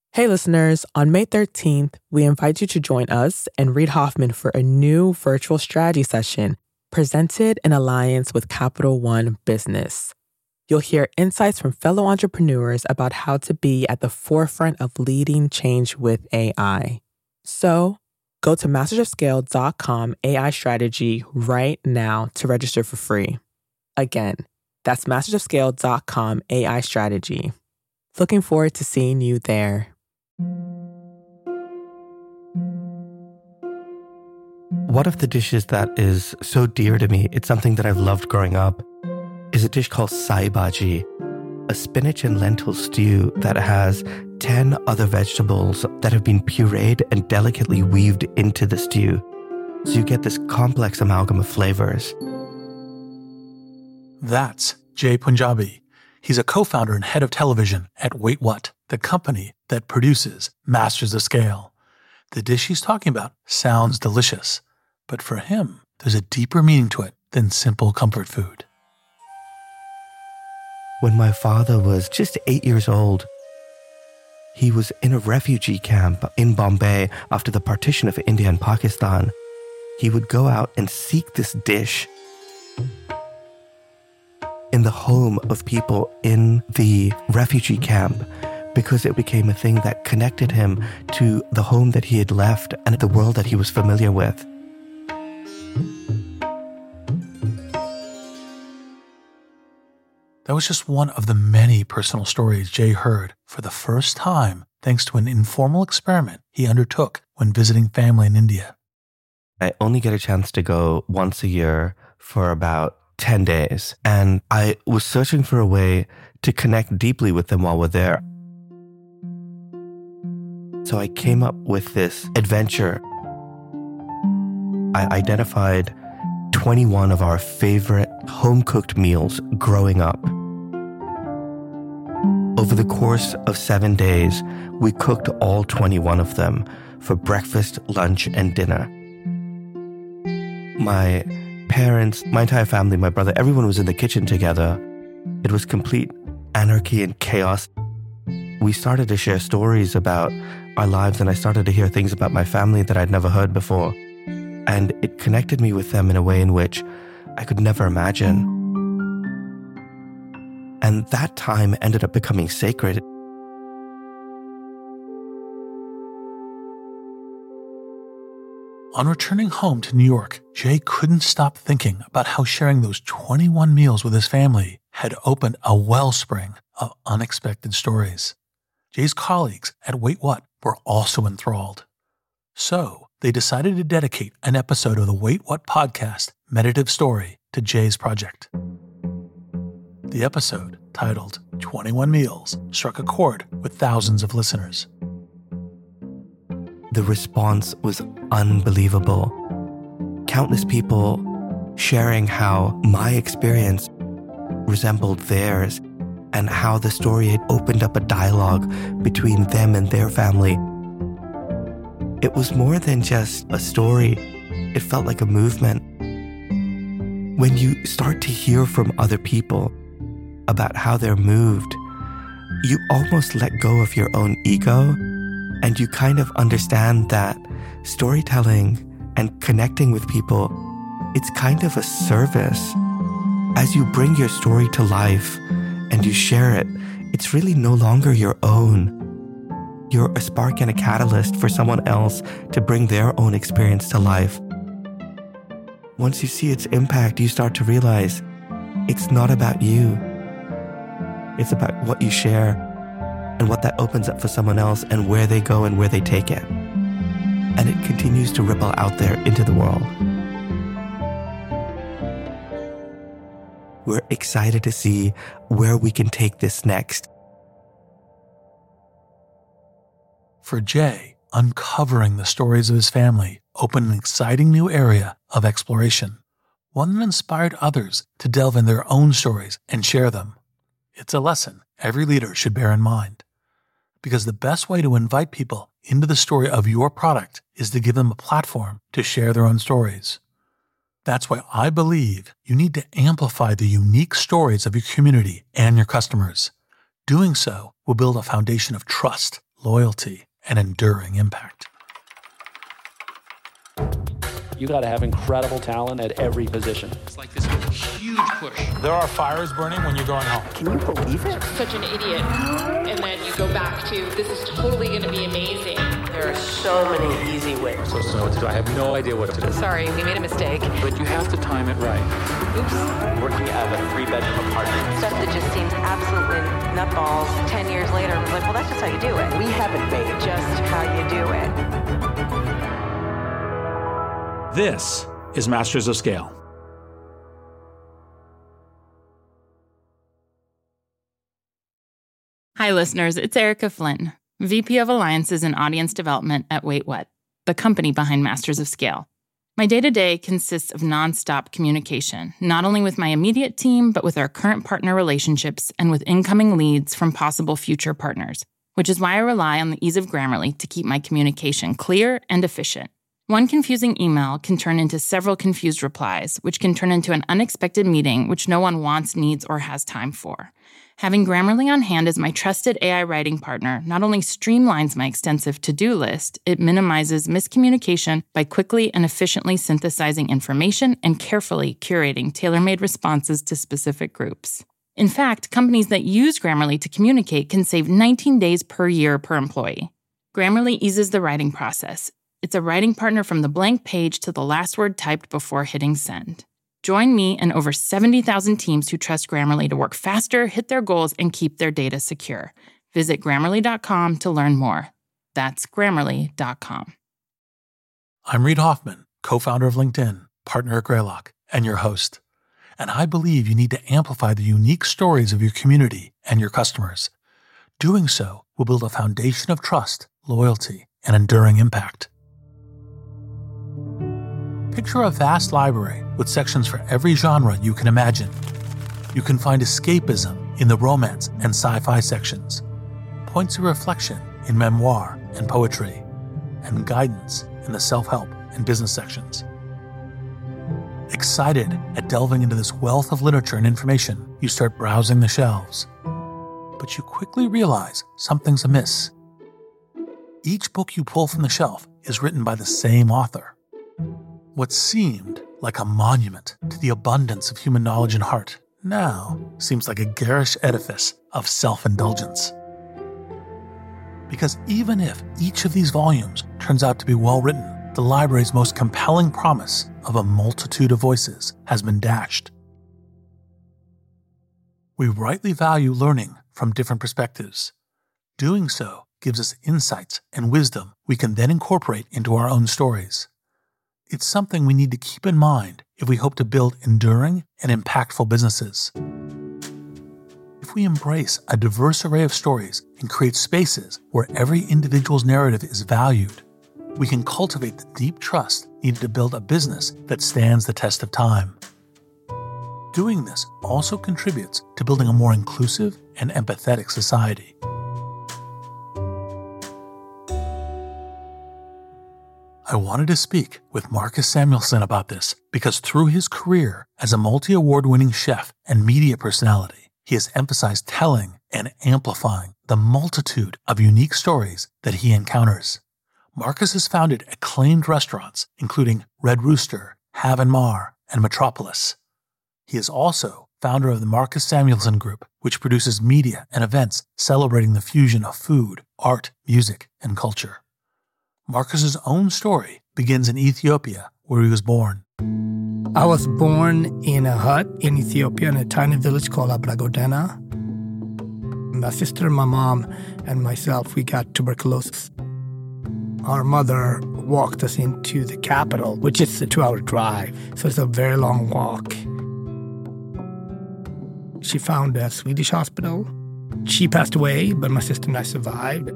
Hey listeners, on May 13th, we invite you to join us and Reid Hoffman for a new virtual strategy session presented in alliance with Capital One Business. You'll hear insights from fellow entrepreneurs about how to be at the forefront of leading change with AI. So, go to mastersofscale.com AI strategy right now to register for free. Again, that's mastersofscale.com AI strategy. Looking forward to seeing you there. One of the dishes that is so dear to me, it's something that I've loved growing up, is a dish called sai bhaji, a spinach and lentil stew that has 10 other vegetables that have been pureed and delicately weaved into the stew. So you get this complex amalgam of flavors. That's Jay Punjabi. He's a co-founder and head of television at Wait What, the company that produces Masters of Scale. The dish he's talking about sounds delicious, but for him, there's a deeper meaning to it than simple comfort food. When my father was just 8 years old, he was in a refugee camp in Bombay after the partition of India and Pakistan. He would go out and seek this dish in the home of people in the refugee camp because it became a thing that connected him to the home that he had left and the world that he was familiar with. That was just one of the many personal stories Jay heard for the first time thanks to an informal experiment he undertook when visiting family in India. I only get a chance to go once a year for about 10 days, and I was searching for a way to connect deeply with them while we're there. So I came up with this adventure. I identified 21 of our favorite home-cooked meals growing up. Over the course of 7 days, we cooked all 21 of them for breakfast, lunch, and dinner. My parents, my entire family, my brother, everyone was in the kitchen together. It was complete anarchy and chaos. We started to share stories about our lives, and I started to hear things about my family that I'd never heard before. And it connected me with them in a way in which I could never imagine. And that time ended up becoming sacred. On returning home to New York, Jay couldn't stop thinking about how sharing those 21 meals with his family had opened a wellspring of unexpected stories. Jay's colleagues at Wait What were also enthralled. So they decided to dedicate an episode of the Wait What podcast, Meditative Story, to Jay's project. The episode, titled 21 Meals, struck a chord with thousands of listeners. The response was unbelievable. Countless people sharing how my experience resembled theirs and how the story had opened up a dialogue between them and their family. It was more than just a story. It felt like a movement. When you start to hear from other people about how they're moved, you almost let go of your own ego, and you kind of understand that storytelling and connecting with people, it's kind of a service. As you bring your story to life and you share it, it's really no longer your own. You're a spark and a catalyst for someone else to bring their own experience to life. Once you see its impact, you start to realize it's not about you. It's about what you share and what that opens up for someone else and where they go and where they take it. And it continues to ripple out there into the world. We're excited to see where we can take this next. For Jay, uncovering the stories of his family opened an exciting new area of exploration, one that inspired others to delve in their own stories and share them. It's a lesson every leader should bear in mind, because the best way to invite people into the story of your product is to give them a platform to share their own stories. That's why I believe you need to amplify the unique stories of your community and your customers. Doing so will build a foundation of trust, loyalty, and enduring impact. You got to have incredible talent at every position. It's like this huge push. There are fires burning when you're going home. Can you believe it? Such an idiot. And then you go back to, this is totally going to be amazing. There are so many easy ways. So what to do? I have no idea what to do. Sorry, we made a mistake. But you have to time it right. Oops. Working out of a 3-bedroom apartment. Stuff that just seems absolutely nutballs. 10 years later, I was like, well, that's just how you do it. We haven't made Just how you do it. This is Masters of Scale. Hi, listeners. It's Erica Flynn, VP of Alliances and Audience Development at Wait What, the company behind Masters of Scale. My day-to-day consists of nonstop communication, not only with my immediate team, but with our current partner relationships and with incoming leads from possible future partners, which is why I rely on the ease of Grammarly to keep my communication clear and efficient. One confusing email can turn into several confused replies, which can turn into an unexpected meeting which no one wants, needs, or has time for. Having Grammarly on hand as my trusted AI writing partner not only streamlines my extensive to-do list, it minimizes miscommunication by quickly and efficiently synthesizing information and carefully curating tailor-made responses to specific groups. In fact, companies that use Grammarly to communicate can save 19 days per year per employee. Grammarly eases the writing process. It's a writing partner from the blank page to the last word typed before hitting send. Join me and over 70,000 teams who trust Grammarly to work faster, hit their goals, and keep their data secure. Visit Grammarly.com to learn more. That's Grammarly.com. I'm Reid Hoffman, co-founder of LinkedIn, partner at Greylock, and your host. And I believe you need to amplify the unique stories of your community and your customers. Doing so will build a foundation of trust, loyalty, and enduring impact. Picture a vast library with sections for every genre you can imagine. You can find escapism in the romance and sci-fi sections, points of reflection in memoir and poetry, and guidance in the self-help and business sections. Excited at delving into this wealth of literature and information, you start browsing the shelves. But you quickly realize something's amiss. Each book you pull from the shelf is written by the same author. What seemed like a monument to the abundance of human knowledge and heart now seems like a garish edifice of self-indulgence. Because even if each of these volumes turns out to be well-written, the library's most compelling promise of a multitude of voices has been dashed. We rightly value learning from different perspectives. Doing so gives us insights and wisdom we can then incorporate into our own stories. It's something we need to keep in mind if we hope to build enduring and impactful businesses. If we embrace a diverse array of stories and create spaces where every individual's narrative is valued, we can cultivate the deep trust needed to build a business that stands the test of time. Doing this also contributes to building a more inclusive and empathetic society. I wanted to speak with Marcus Samuelsson about this because through his career as a multi-award-winning chef and media personality, he has emphasized telling and amplifying the multitude of unique stories that he encounters. Marcus has founded acclaimed restaurants, including Red Rooster, Have and Mar, and Metropolis. He is also founder of the Marcus Samuelsson Group, which produces media and events celebrating the fusion of food, art, music, and culture. Marcus's own story begins in Ethiopia, where he was born. I was born in a hut in Ethiopia in a tiny village called Abragodena. My sister, my mom, and myself, we got tuberculosis. Our mother walked us into the capital, which is a 2-hour drive, so it's a very long walk. She found a Swedish hospital. She passed away, but my sister and I survived.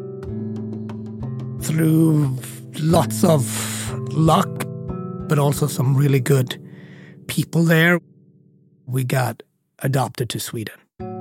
Through lots of luck, but also some really good people there, we got adopted to Sweden.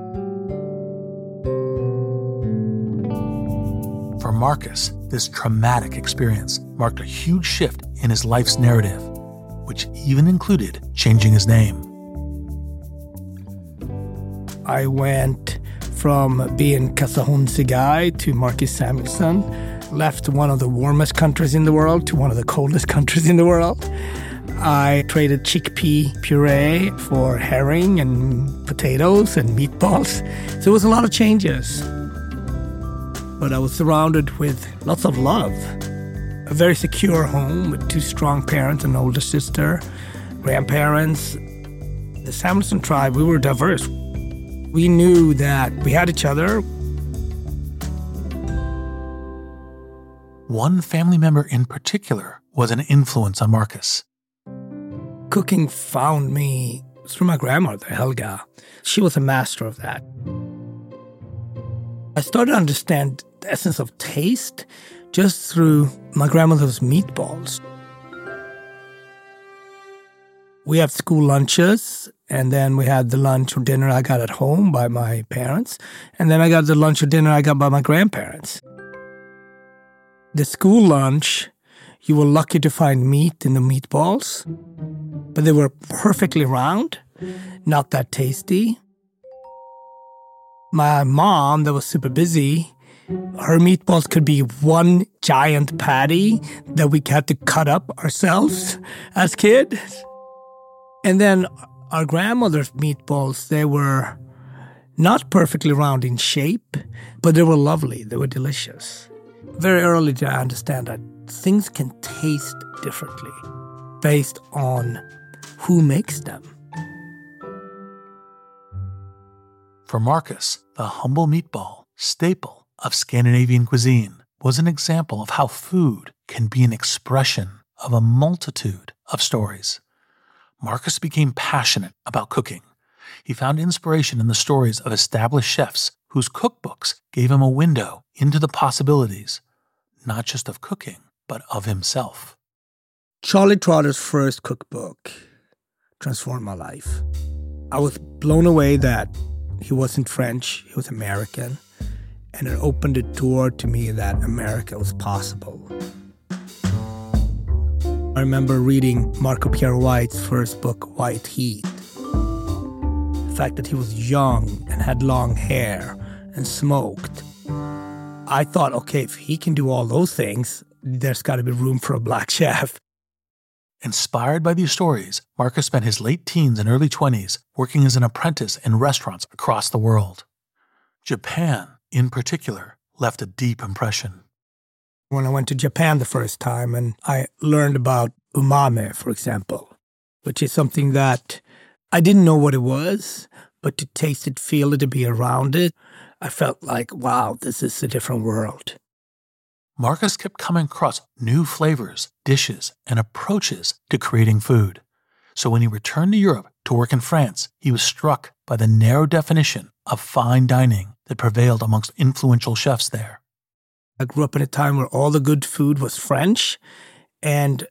For Marcus, this traumatic experience marked a huge shift in his life's narrative, which even included changing his name. I went from being Casahunsi guy to Marcus Samuelsson. Left one of the warmest countries in the world to one of the coldest countries in the world. I traded chickpea puree for herring and potatoes and meatballs. So it was a lot of changes. But I was surrounded with lots of love. A very secure home with 2 strong parents, an older sister, grandparents. The Samuelsson tribe, we were diverse. We knew that we had each other. One family member in particular was an influence on Marcus. Cooking found me through my grandmother, Helga. She was a master of that. I started to understand the essence of taste just through my grandmother's meatballs. We have school lunches, and then we had the lunch or dinner I got at home by my parents, and then I got the lunch or dinner I got by my grandparents. The school lunch, you were lucky to find meat in the meatballs, but they were perfectly round, not that tasty. My mom, that was super busy, her meatballs could be one giant patty that we had to cut up ourselves as kids. And then our grandmother's meatballs, they were not perfectly round in shape, but they were lovely. They were delicious. Very early did I understand that things can taste differently based on who makes them. For Marcus, the humble meatball, staple of Scandinavian cuisine, was an example of how food can be an expression of a multitude of stories. Marcus became passionate about cooking. He found inspiration in the stories of established chefs whose cookbooks gave him a window into the possibilities, not just of cooking, but of himself. Charlie Trotter's first cookbook transformed my life. I was blown away that he wasn't French, he was American, and it opened a door to me that America was possible. I remember reading Marco Pierre White's first book, White Heat. The fact that he was young and had long hair and smoked. I thought, okay, if he can do all those things, there's got to be room for a black chef. Inspired by these stories, Marcus spent his late teens and early 20s working as an apprentice in restaurants across the world. Japan, in particular, left a deep impression. When I went to Japan the first time and I learned about umami, for example, which is something that I didn't know what it was, but to taste it, feel it, to be around it, I felt like, wow, this is a different world. Marcus kept coming across new flavors, dishes, and approaches to creating food. So when he returned to Europe to work in France, he was struck by the narrow definition of fine dining that prevailed amongst influential chefs there. I grew up in a time where all the good food was French, and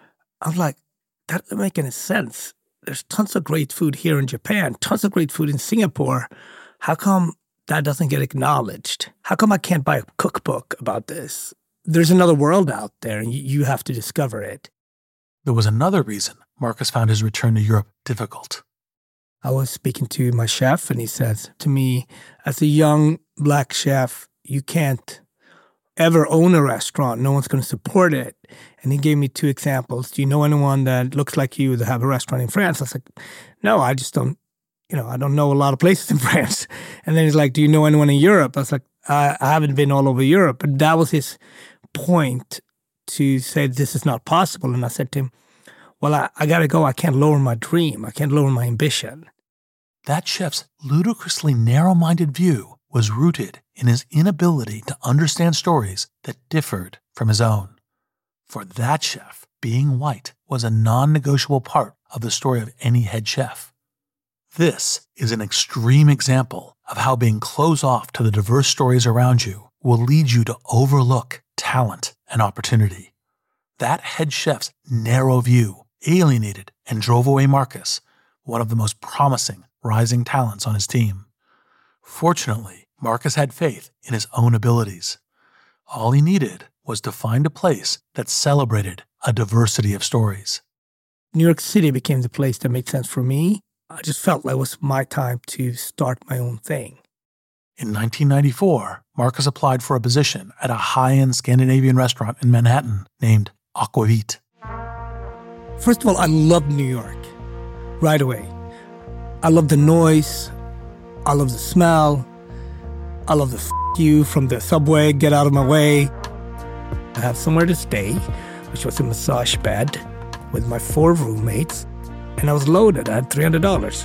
I was like, that doesn't make any sense. There's tons of great food here in Japan, tons of great food in Singapore. How come that doesn't get acknowledged? How come I can't buy a cookbook about this? There's another world out there, and you have to discover it. There was another reason Marcus found his return to Europe difficult. I was speaking to my chef, and he says to me, as a young black chef, you can't ever own a restaurant. No one's going to support it. And he gave me 2 examples. Do you know anyone that looks like you that have a restaurant in France? I was like, no, I just don't. I don't know a lot of places in France. And then he's like, do you know anyone in Europe? I was like, I haven't been all over Europe. But that was his point to say this is not possible. And I said to him, well, I got to go. I can't lower my dream. I can't lower my ambition. That chef's ludicrously narrow-minded view was rooted in his inability to understand stories that differed from his own. For that chef, being white was a non-negotiable part of the story of any head chef. This is an extreme example of how being closed off to the diverse stories around you will lead you to overlook talent and opportunity. That head chef's narrow view alienated and drove away Marcus, one of the most promising rising talents on his team. Fortunately, Marcus had faith in his own abilities. All he needed was to find a place that celebrated a diversity of stories. New York City became the place that made sense for me. I just felt like it was my time to start my own thing. In 1994, Marcus applied for a position at a high-end Scandinavian restaurant in Manhattan named Aquavit. First of all, I loved New York right away. I love the noise. I love the smell. I love the you from the subway, get out of my way. I have somewhere to stay, which was a massage bed with my 4 roommates, and I was loaded. I had $300.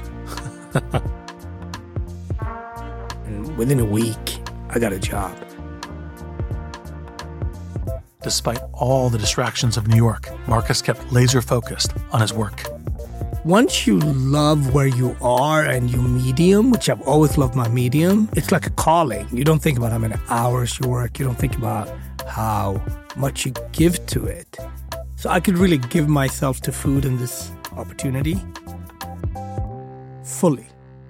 And within a week, I got a job. Despite all the distractions of New York, Marcus kept laser-focused on his work. Once you love where you are and you medium, which I've always loved my medium, it's like a calling. You don't think about how many hours you work. You don't think about how much you give to it. So I could really give myself to food in this opportunity fully.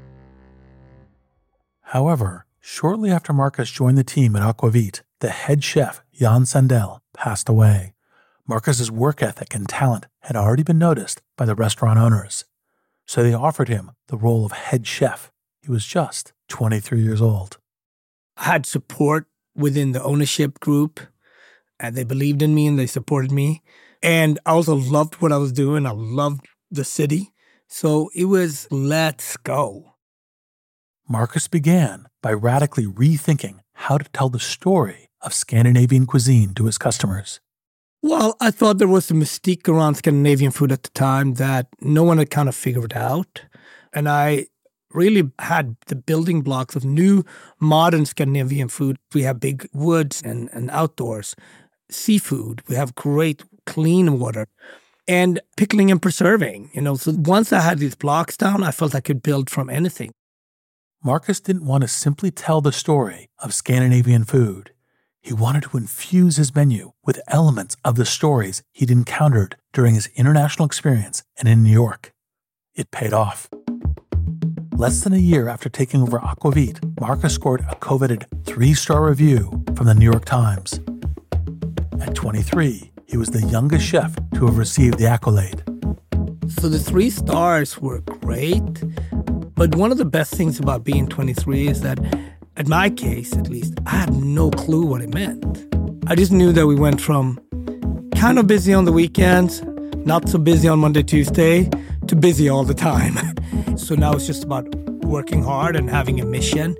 However, shortly after Marcus joined the team at Aquavit, the head chef, Jan Sandell, passed away. Marcus's work ethic and talent had already been noticed by the restaurant owners, so they offered him the role of head chef. He was just 23 years old. I had support within the ownership group, and they believed in me and they supported me. And I also loved what I was doing. I loved the city. So it was, let's go. Marcus began by radically rethinking how to tell the story of Scandinavian cuisine to his customers. Well, I thought there was a mystique around Scandinavian food at the time that no one had kind of figured out. And I really had the building blocks of new modern Scandinavian food. We have big woods and outdoors. Seafood. We have great clean water. And pickling and preserving. So once I had these blocks down, I felt I could build from anything. Marcus didn't want to simply tell the story of Scandinavian food. He wanted to infuse his menu with elements of the stories he'd encountered during his international experience and in New York. It paid off. Less than a year after taking over Aquavit, Marcus scored a coveted 3-star review from the New York Times. At 23, he was the youngest chef to have received the accolade. So the 3 stars were great, but one of the best things about being 23 is that, in my case at least, I had no clue what it meant. I just knew that we went from kind of busy on the weekends, not so busy on Monday, Tuesday, to busy all the time. So now it's just about working hard and having a mission.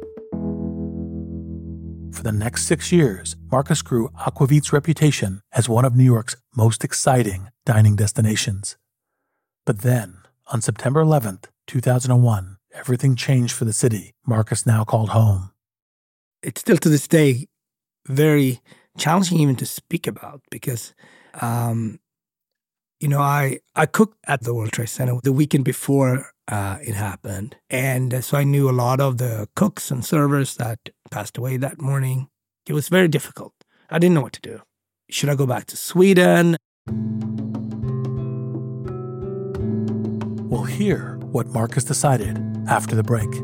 For the next 6 years, Marcus grew Aquavit's reputation as one of New York's most exciting dining destinations. But then, on September 11th, 2001, everything changed for the city Marcus now called home. It's still to this day very challenging even to speak about because, I cooked at the World Trade Center the weekend before it happened. And so I knew a lot of the cooks and servers that passed away that morning. It was very difficult. I didn't know what to do. Should I go back to Sweden? We'll hear what Marcus decided after the break.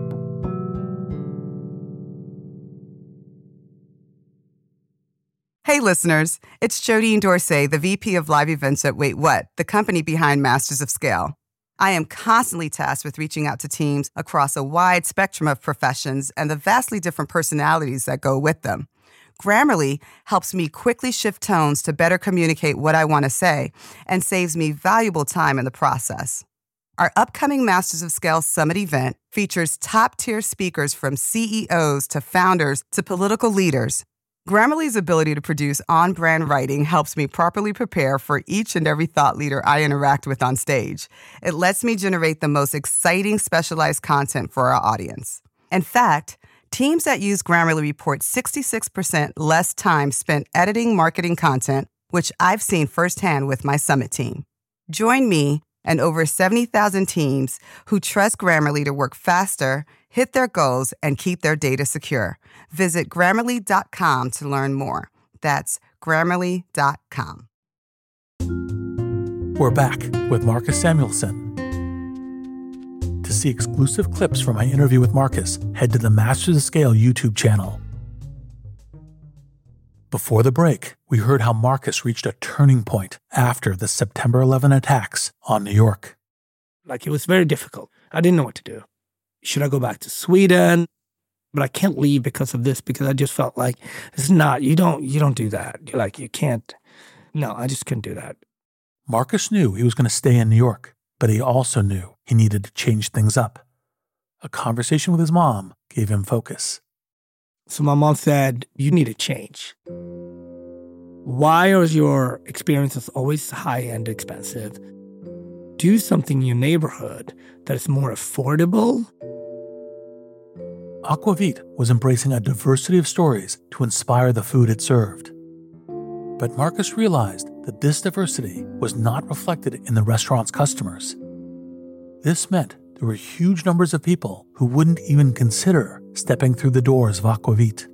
Hey, listeners. It's Jodine Dorsey, the VP of Live Events at Wait What, the company behind Masters of Scale. I am constantly tasked with reaching out to teams across a wide spectrum of professions and the vastly different personalities that go with them. Grammarly helps me quickly shift tones to better communicate what I want to say and saves me valuable time in the process. Our upcoming Masters of Scale Summit event features top-tier speakers from CEOs to founders to political leaders. Grammarly's ability to produce on-brand writing helps me properly prepare for each and every thought leader I interact with on stage. It lets me generate the most exciting specialized content for our audience. In fact, teams that use Grammarly report 66% less time spent editing marketing content, which I've seen firsthand with my Summit team. Join me and over 70,000 teams who trust Grammarly to work faster, hit their goals, and keep their data secure. Visit Grammarly.com to learn more. That's Grammarly.com. We're back with Marcus Samuelsson. To see exclusive clips from my interview with Marcus, head to the Masters of Scale YouTube channel. Before the break, we heard how Marcus reached a turning point after the September 11 attacks on New York. It was very difficult. I didn't know what to do. Should I go back to Sweden? but I can't leave because of this, because I just felt like it's not, you don't do that. You're like, you can't. No, I just couldn't do that. Marcus knew he was going to stay in New York, but he also knew he needed to change things up. A conversation with his mom gave him focus. So my mom said, you need to change. Why are your experiences always high-end expensive? Do something in your neighborhood that is more affordable. Aquavit was embracing a diversity of stories to inspire the food it served. But Marcus realized that this diversity was not reflected in the restaurant's customers. This meant there were huge numbers of people who wouldn't even consider stepping through the doors of Aquavit.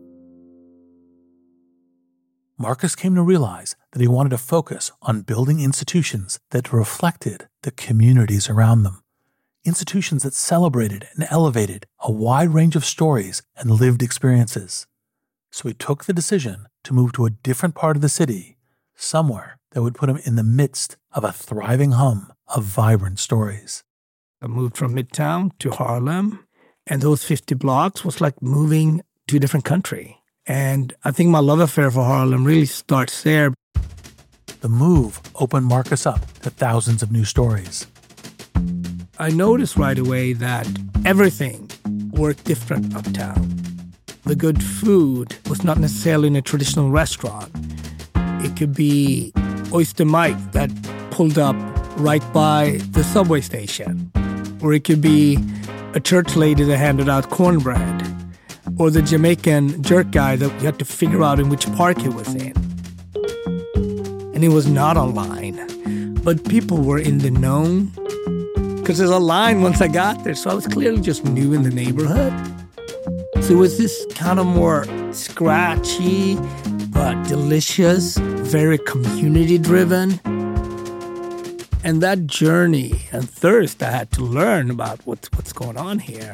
Marcus came to realize that he wanted to focus on building institutions that reflected the communities around them, institutions that celebrated and elevated a wide range of stories and lived experiences. So he took the decision to move to a different part of the city, somewhere that would put him in the midst of a thriving hum of vibrant stories. I moved from Midtown to Harlem, and those 50 blocks was like moving to a different country. And I think my love affair for Harlem really starts there. The move opened Marcus up to thousands of new stories. I noticed right away that everything worked different uptown. The good food was not necessarily in a traditional restaurant. It could be Oyster Mike that pulled up right by the subway station. Or it could be a church lady that handed out cornbread. Or the Jamaican jerk guy that you had to figure out in which park he was in. And it was not online. But people were in the known. Because there's a line once I got there, so I was clearly just new in the neighborhood. So it was this kind of more scratchy, but delicious, very community-driven. And that journey and thirst, I had to learn about what's going on here.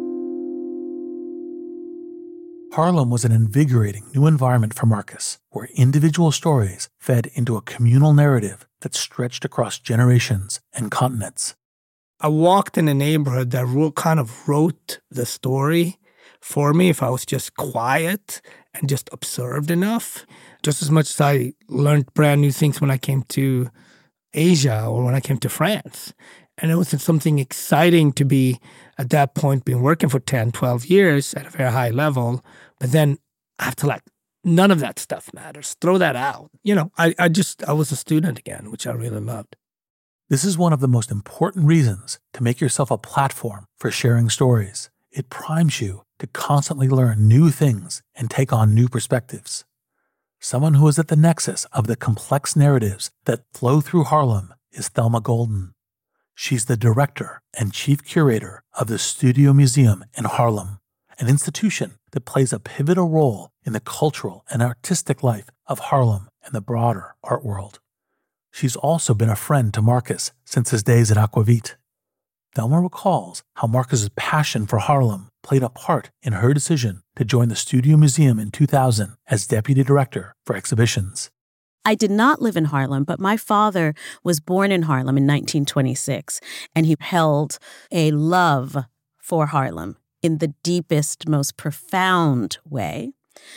Harlem was an invigorating new environment for Marcus, where individual stories fed into a communal narrative that stretched across generations and continents. I walked in a neighborhood that kind of wrote the story for me if I was just quiet and just observed enough. Just as much as I learned brand new things when I came to Asia or when I came to France. And it was something exciting to be, at that point, been working for 10, 12 years at a very high level. But then after none of that stuff matters. Throw that out. I was a student again, which I really loved. This is one of the most important reasons to make yourself a platform for sharing stories. It primes you to constantly learn new things and take on new perspectives. Someone who is at the nexus of the complex narratives that flow through Harlem is Thelma Golden. She's the director and chief curator of the Studio Museum in Harlem, an institution that plays a pivotal role in the cultural and artistic life of Harlem and the broader art world. She's also been a friend to Marcus since his days at Aquavit. Thelma recalls how Marcus's passion for Harlem played a part in her decision to join the Studio Museum in 2000 as deputy director for exhibitions. I did not live in Harlem, but my father was born in Harlem in 1926, and he held a love for Harlem in the deepest, most profound way.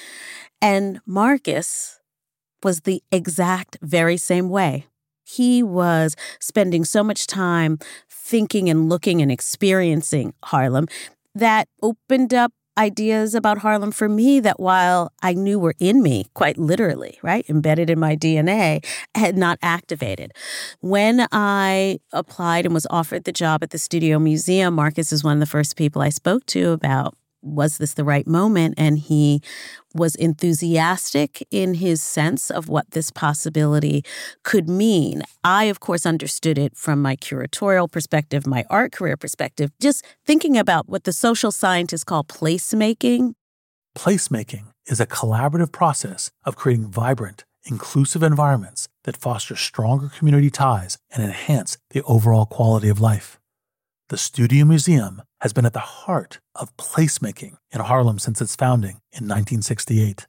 And Marcus was the exact very same way. He was spending so much time thinking and looking and experiencing Harlem that opened up ideas about Harlem for me that, while I knew were in me, quite literally, right, embedded in my DNA, had not activated. When I applied and was offered the job at the Studio Museum, Marcus is one of the first people I spoke to about, was this the right moment? And he was enthusiastic in his sense of what this possibility could mean. I, of course, understood it from my curatorial perspective, my art career perspective, just thinking about what the social scientists call placemaking. Placemaking is a collaborative process of creating vibrant, inclusive environments that foster stronger community ties and enhance the overall quality of life. The Studio Museum has been at the heart of placemaking in Harlem since its founding in 1968.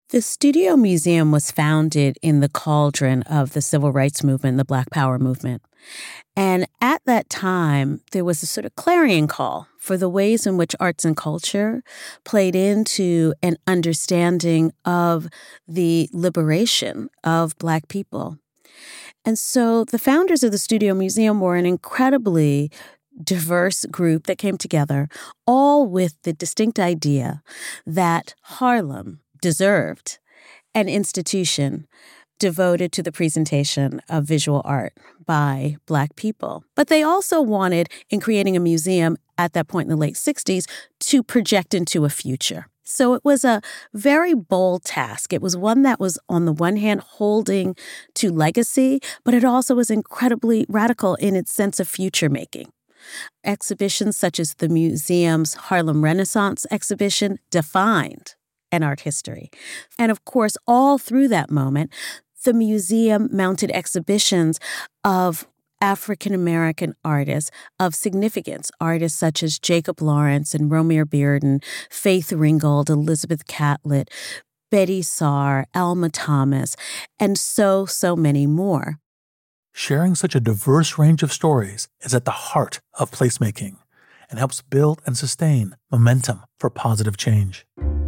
The Studio Museum was founded in the cauldron of the civil rights movement, the Black Power movement. And at that time, there was a sort of clarion call for the ways in which arts and culture played into an understanding of the liberation of Black people. And so the founders of the Studio Museum were an incredibly diverse group that came together, all with the distinct idea that Harlem deserved an institution devoted to the presentation of visual art by Black people. But they also wanted, in creating a museum at that point in the late 60s, to project into a future. So it was a very bold task. It was one that was, on the one hand, holding to legacy, but it also was incredibly radical in its sense of future making. Exhibitions such as the museum's Harlem Renaissance exhibition defined an art history. And of course, all through that moment, the museum mounted exhibitions of African-American artists of significance, artists such as Jacob Lawrence and Romare Bearden, Faith Ringgold, Elizabeth Catlett, Betty Saar, Alma Thomas, and so many more. Sharing such a diverse range of stories is at the heart of placemaking and helps build and sustain momentum for positive change.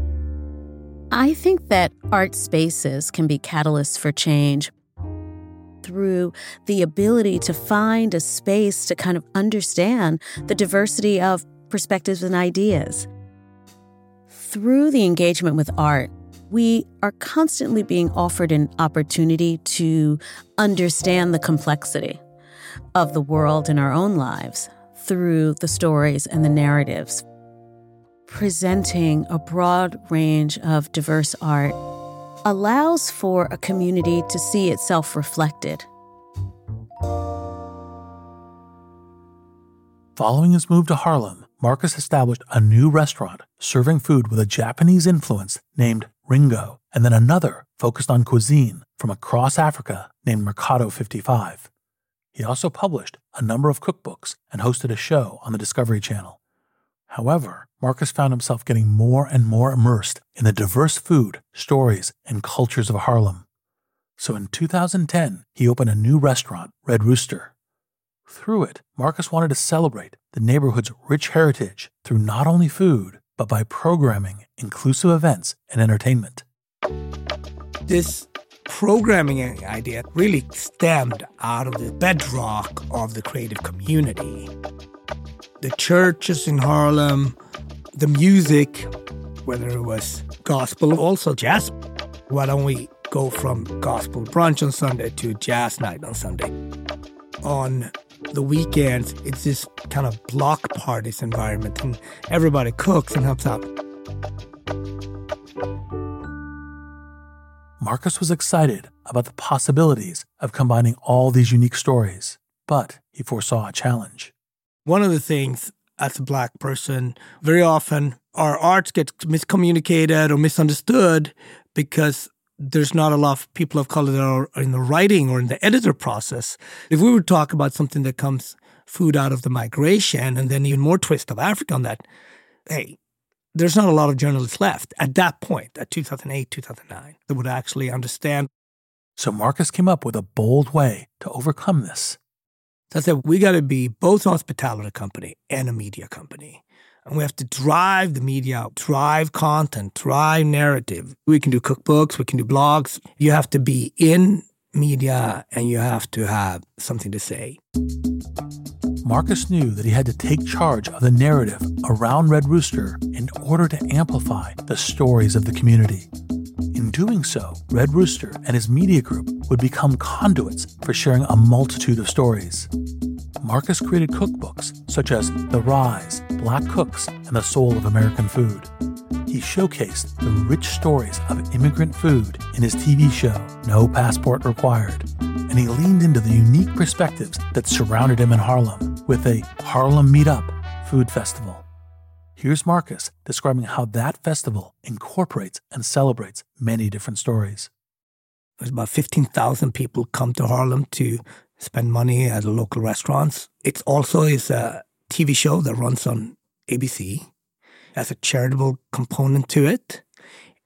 I think that art spaces can be catalysts for change through the ability to find a space to kind of understand the diversity of perspectives and ideas. Through the engagement with art, we are constantly being offered an opportunity to understand the complexity of the world in our own lives through the stories and the narratives. Presenting a broad range of diverse art allows for a community to see itself reflected. Following his move to Harlem, Marcus established a new restaurant serving food with a Japanese influence named Ringo, and then another focused on cuisine from across Africa named Mercado 55. He also published a number of cookbooks and hosted a show on the Discovery Channel. However, Marcus found himself getting more and more immersed in the diverse food, stories, and cultures of Harlem. So in 2010, he opened a new restaurant, Red Rooster. Through it, Marcus wanted to celebrate the neighborhood's rich heritage through not only food, but by programming inclusive events and entertainment. This programming idea really stemmed out of the bedrock of the creative community. The churches in Harlem, the music, whether it was gospel, also jazz. Why don't we go from gospel brunch on Sunday to jazz night on Sunday? On the weekends, it's this kind of block parties environment, and everybody cooks and helps out. Marcus was excited about the possibilities of combining all these unique stories, but he foresaw a challenge. One of the things, as a Black person, very often our arts get miscommunicated or misunderstood because there's not a lot of people of color that are in the writing or in the editor process. If we were to talk about something that comes food out of the migration and then even more twist of Africa on that, hey, there's not a lot of journalists left at that point, at 2008, 2009, that would actually understand. So Marcus came up with a bold way to overcome this. So I said, we got to be both a hospitality company and a media company. And we have to drive the media, drive content, drive narrative. We can do cookbooks, we can do blogs. You have to be in media and you have to have something to say. Marcus knew that he had to take charge of the narrative around Red Rooster in order to amplify the stories of the community. In doing so, Red Rooster and his media group would become conduits for sharing a multitude of stories. Marcus created cookbooks such as The Rise, Black Cooks, and the Soul of American Food. He showcased the rich stories of immigrant food in his TV show, No Passport Required, and he leaned into the unique perspectives that surrounded him in Harlem with a Harlem Meetup food festival. Here's Marcus describing how that festival incorporates and celebrates many different stories. There's about 15,000 people come to Harlem to spend money at local restaurants. It also is a TV show that runs on ABC. It has a charitable component to it.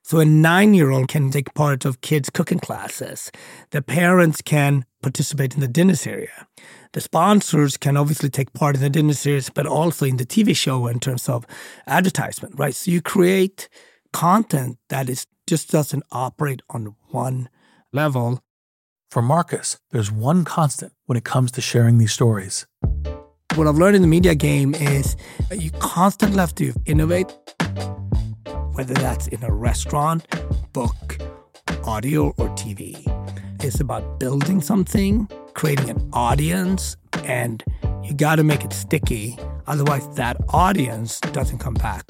So a 9-year-old can take part of kids' cooking classes. The parents can participate in the dinner series. The sponsors can obviously take part in the dinner series, but also in the TV show in terms of advertisement, right? So you create content that just doesn't operate on one level. For Marcus, there's one constant when it comes to sharing these stories. What I've learned in the media game is you constantly have to innovate, whether that's in a restaurant, book, audio, or TV. It's about building something, creating an audience, and you got to make it sticky. Otherwise, that audience doesn't come back.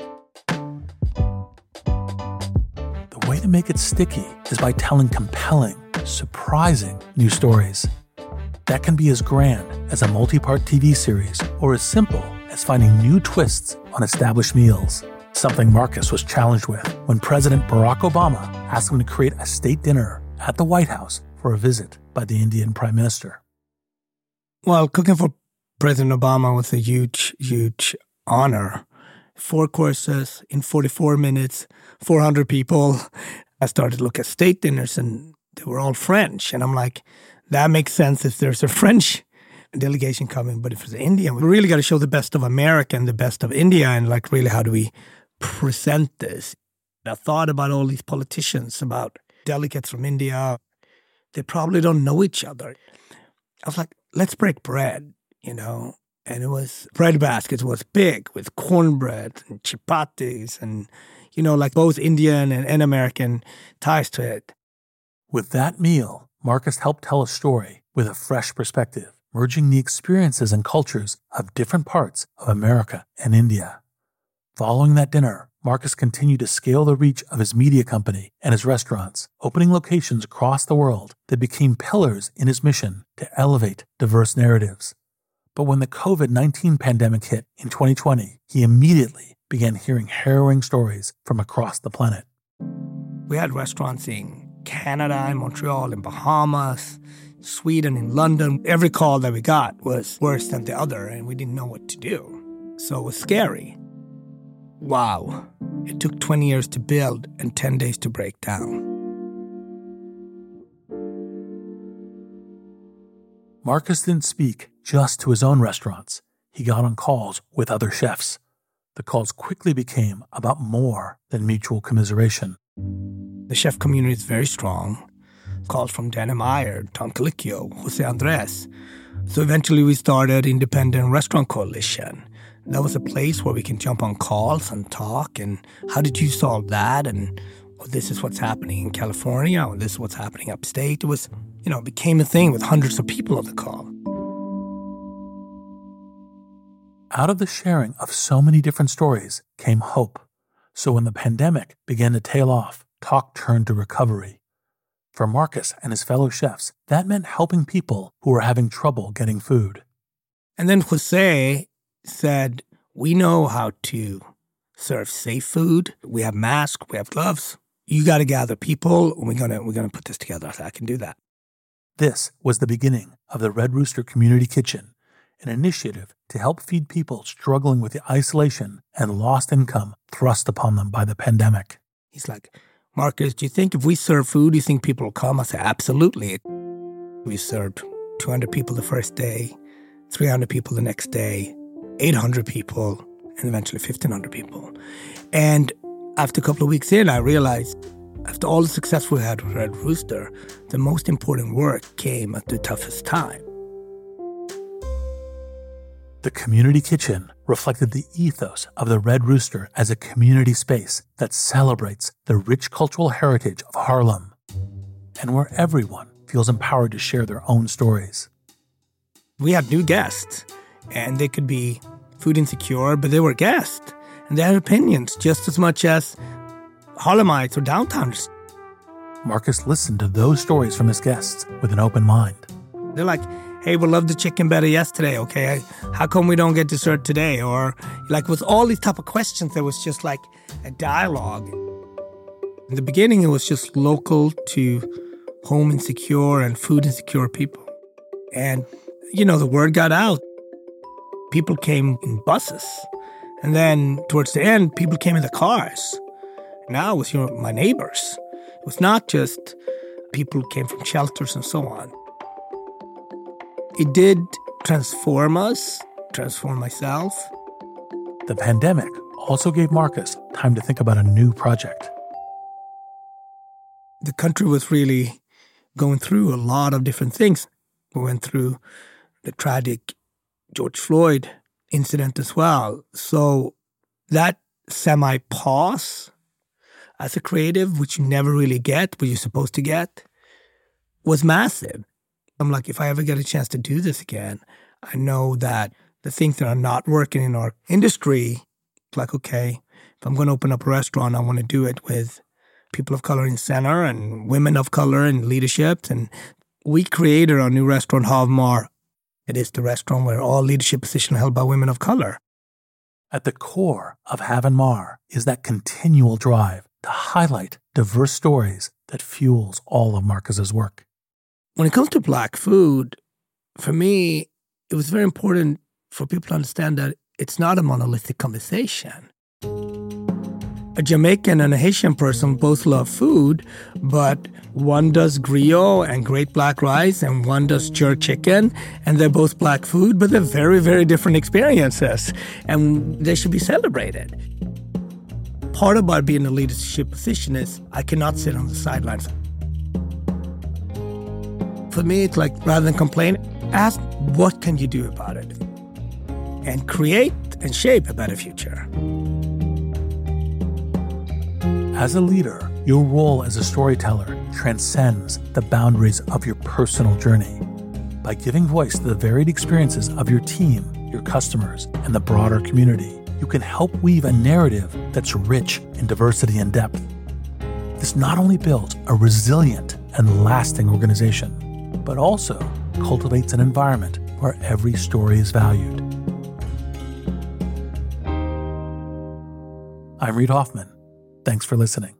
The way to make it sticky is by telling compelling, surprising new stories. That can be as grand as a multi-part TV series or as simple as finding new twists on established meals, something Marcus was challenged with when President Barack Obama asked him to create a state dinner at the White House for a visit by the Indian Prime Minister. Well, cooking for President Obama was a huge, huge honor. 4 courses in 44 minutes, 400 people. I started to look at state dinners and they were all French. And I'm like, that makes sense if there's a French delegation coming. But if it's Indian, we really got to show the best of America and the best of India. And like, really, how do we present this? I thought about all these politicians, about delegates from India. They probably don't know each other. I was like, let's break bread, you know. And it was, bread baskets was big with cornbread and chapatis and, you know, like both Indian and American ties to it. With that meal, Marcus helped tell a story with a fresh perspective, merging the experiences and cultures of different parts of America and India. Following that dinner, Marcus continued to scale the reach of his media company and his restaurants, opening locations across the world that became pillars in his mission to elevate diverse narratives. But when the COVID-19 pandemic hit in 2020, he immediately began hearing harrowing stories from across the planet. We had restaurants in Canada, in Montreal, in Bahamas, Sweden, in London. Every call that we got was worse than the other, and we didn't know what to do. So it was scary. Wow. It took 20 years to build and 10 days to break down. Marcus didn't speak just to his own restaurants. He got on calls with other chefs. The calls quickly became about more than mutual commiseration. The chef community is very strong. Calls from Danny Meyer, Tom Colicchio, Jose Andres. So eventually we started Independent Restaurant Coalition. That was a place where we can jump on calls and talk. And how did you solve that? And this is what's happening in California. Or this is what's happening upstate. It was, it became a thing with hundreds of people on the call. Out of the sharing of so many different stories came hope. So when the pandemic began to tail off, talk turned to recovery. For Marcus and his fellow chefs, that meant helping people who were having trouble getting food. And then Jose said, we know how to serve safe food. We have masks, we have gloves. You got to gather people, and we're gonna put this together. I can do that. This was the beginning of the Red Rooster Community Kitchen, an initiative to help feed people struggling with the isolation and lost income thrust upon them by the pandemic. He's like, Marcus, do you think if we serve food, do you think people will come? I said, absolutely. We served 200 people the first day, 300 people the next day, 800 people, and eventually 1,500 people. And after a couple of weeks in, I realized, after all the success we had with Red Rooster, the most important work came at the toughest time. The community kitchen reflected the ethos of the Red Rooster as a community space that celebrates the rich cultural heritage of Harlem, and where everyone feels empowered to share their own stories. We had new guests, and they could be food insecure, but they were guests, and they had opinions just as much as Harlemites or downtowners. Marcus listened to those stories from his guests with an open mind. They're like, hey, we loved the chicken better yesterday, okay? How come we don't get dessert today? Or like with all these type of questions, there was just like a dialogue. In the beginning, it was just local to home insecure and food insecure people. And, the word got out. People came in buses. And then towards the end, people came in the cars. Now it was my neighbors. It was not just people who came from shelters and so on. It did transform us, transform myself. The pandemic also gave Marcus time to think about a new project. The country was really going through a lot of different things. We went through the tragic George Floyd incident as well. So that semi-pause as a creative, which you never really get, but you're supposed to get, was massive. I'm like, if I ever get a chance to do this again, I know that the things that are not working in our industry, like, okay, if I'm going to open up a restaurant, I want to do it with people of color in center and women of color in leadership. And we created our new restaurant, Havmar. It is the restaurant where all leadership positions are held by women of color. At the core of Have and Mar is that continual drive to highlight diverse stories that fuels all of Marcus's work. When it comes to Black food, for me, it was very important for people to understand that it's not a monolithic conversation. A Jamaican and a Haitian person both love food, but one does griot and great black rice, and one does jerk chicken, and they're both Black food, but they're very, very different experiences, and they should be celebrated. Part about being in a leadership position is I cannot sit on the sidelines. For me, it's like, rather than complain, ask what can you do about it and create and shape a better future. As a leader, your role as a storyteller transcends the boundaries of your personal journey. By giving voice to the varied experiences of your team, your customers, and the broader community, you can help weave a narrative that's rich in diversity and depth. This not only builds a resilient and lasting organization, but also cultivates an environment where every story is valued. I'm Reid Hoffman. Thanks for listening.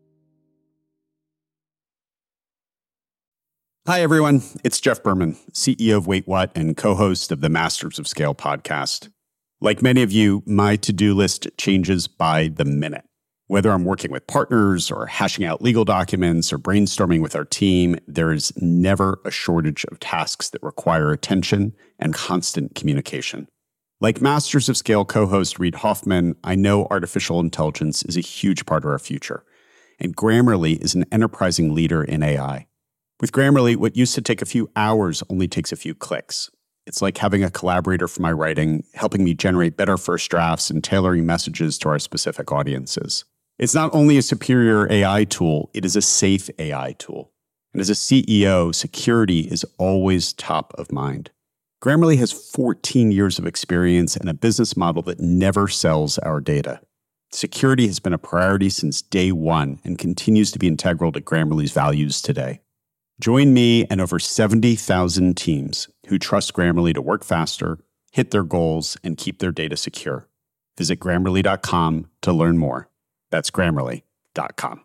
Hi, everyone. It's Jeff Berman, CEO of Wait What and co-host of the Masters of Scale podcast. Like many of you, my to-do list changes by the minute. Whether I'm working with partners or hashing out legal documents or brainstorming with our team, there is never a shortage of tasks that require attention and constant communication. Like Masters of Scale co-host Reid Hoffman, I know artificial intelligence is a huge part of our future, and Grammarly is an enterprising leader in AI. With Grammarly, what used to take a few hours only takes a few clicks. It's like having a collaborator for my writing, helping me generate better first drafts and tailoring messages to our specific audiences. It's not only a superior AI tool, it is a safe AI tool. And as a CEO, security is always top of mind. Grammarly has 14 years of experience and a business model that never sells our data. Security has been a priority since day one and continues to be integral to Grammarly's values today. Join me and over 70,000 teams who trust Grammarly to work faster, hit their goals, and keep their data secure. Visit Grammarly.com to learn more. That's Grammarly.com.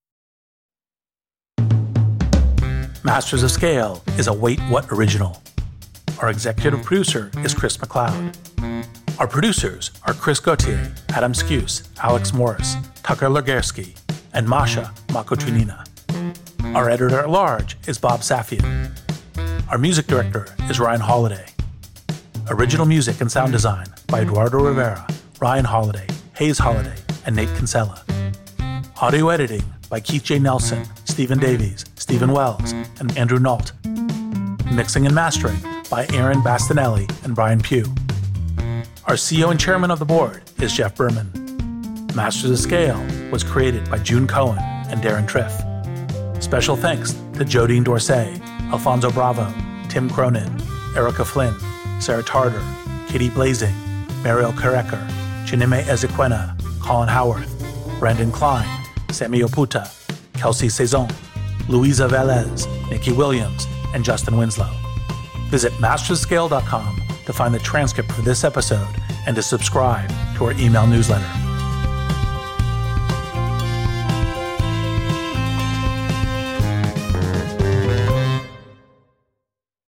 Masters of Scale is a Wait What original. Our executive producer is Chris McLeod. Our producers are Chris Gauthier, Adam Skuse, Alex Morris, Tucker Lagerski, and Masha Makotrinina. Our editor-at-large is Bob Safian. Our music director is Ryan Holiday. Original music and sound design by Eduardo Rivera, Ryan Holiday, Hayes Holiday, and Nate Kinsella. Audio editing by Keith J. Nelson, Stephen Davies, Stephen Wells, and Andrew Nault. Mixing and mastering by Aaron Bastinelli and Brian Pugh. Our CEO and chairman of the board is Jeff Berman. Masters of Scale was created by June Cohen and Darren Triff. Special thanks to Jodine Dorsey, Alfonso Bravo, Tim Cronin, Erica Flynn, Sarah Tarter, Katie Blazing, Mariel Kareker, Chineme Ezequena, Colin Howarth, Brandon Klein, Sammy Oputa, Kelsey Saison, Louisa Velez, Nikki Williams, and Justin Winslow. Visit masterscale.com to find the transcript for this episode and to subscribe to our email newsletter.